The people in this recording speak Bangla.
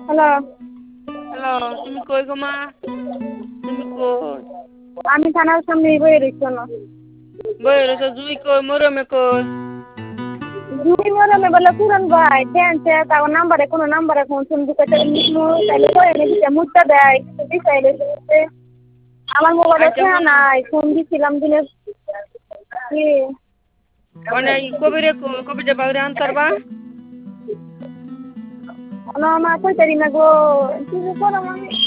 হ্যালো। হ্যালো, তুমি কই গো মা? তুমি কই? আমি থানার সামনে বয়ে রয়েছি না। বই রয়েছো, জুই কই, মরমে কই? জুই মরমে বলে পুরান ভাই টেনছে তাও নাম্বারে কোনো নাম্বারে ফোন শুন দিতে নিমু তাইলে কয়ে নে দিতে মুদ্রা দেয় বিষয় রয়েছে। আমার মোবাইলে আচ্ছা খেয়া শোনো, নাই ফোন দিছিলাম দিনে কি মানে কবিরে কই, কবিরে বাইরে আনতারবা? আমার কইতারি না গো কি যে করো আমি